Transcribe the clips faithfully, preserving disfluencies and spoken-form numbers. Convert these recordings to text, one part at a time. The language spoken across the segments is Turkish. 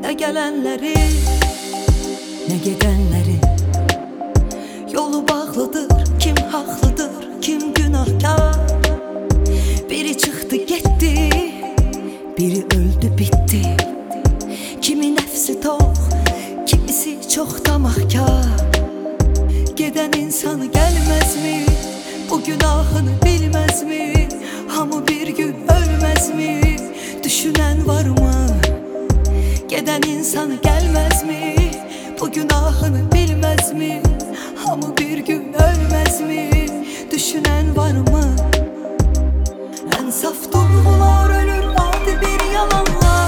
Ne gelenleri ne gidenleri. Yolu bağlıdır, kim haklıdır, kim günahkar. Biri çıktı gitti, biri öldü bitti. Kimi nefsi tok, kimisi çok tamahkar. Giden insanı gelmez mi? Bu günahını bilmez mi? Hamı bir gün ölmez mi? Düşünen var mı? Giden insanı gelmez mi? Bu günahını bilmez mi? Hamı bir gün ölmez mi? Düşünen var mı? En saf duygular ölür adi bir yalanla.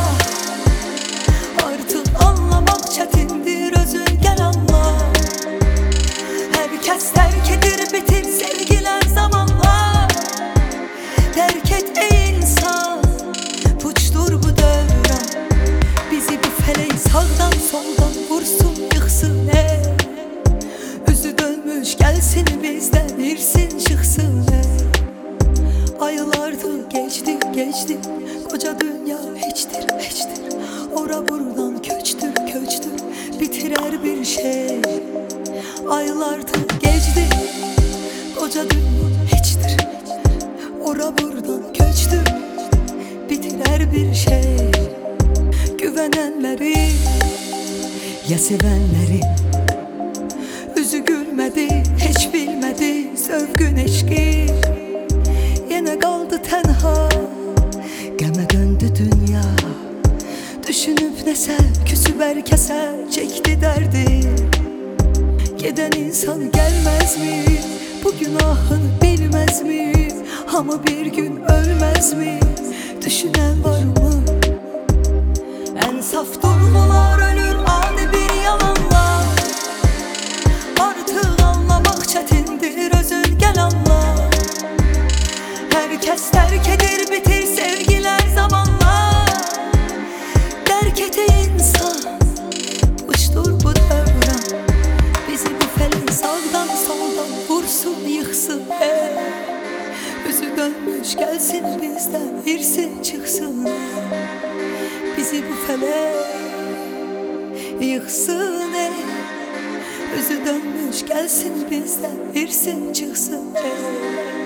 Artık anlamak çetindir, özün gel anla. Herkes terk edir bitir sevgiler zamanla. Terk et ey insan, puçtur bu devran. Bizi bu feleği sağdan soldan vursun yıksın ey. Özü dönmüş gelsin bizden irsin çıksın ey. Aylardır geçti geçti, koca dünya hiçtir hiçtir. Ora buradan köçtür köçtür, bitirer bir şey. Aylardır geçti, koca dünya hiçtir. Ora buradan köçtür, bitirer bir şey. Güvenenleri ya sevenleri, yüzü gülmedi hiç bilmedi sevgün eşki. Yine kaldı tenha, geme döndü dünya. Düşünüp ne sev, küsüp herkese çekti derdi. Giden insan gelmez mi? Bu günahını bilmez mi? Ama bir gün ölmez mi? Düşünen var mı? En saf duygular ölür adi bir yalanla. Artık anlamak çetindir, özün gel anla. Herkes terk edir bitir sevgiler zamanla. Terk et insan, uçtur bu devran. Bizi bu feleği sağdan soldan vursun yıksın ey. Yüzü dönmüş gelsin bizden irsin çıksın. Bizi bu feleği yıksın ey. Yüzü dönmüş gelsin bizden irsin çıksın ey.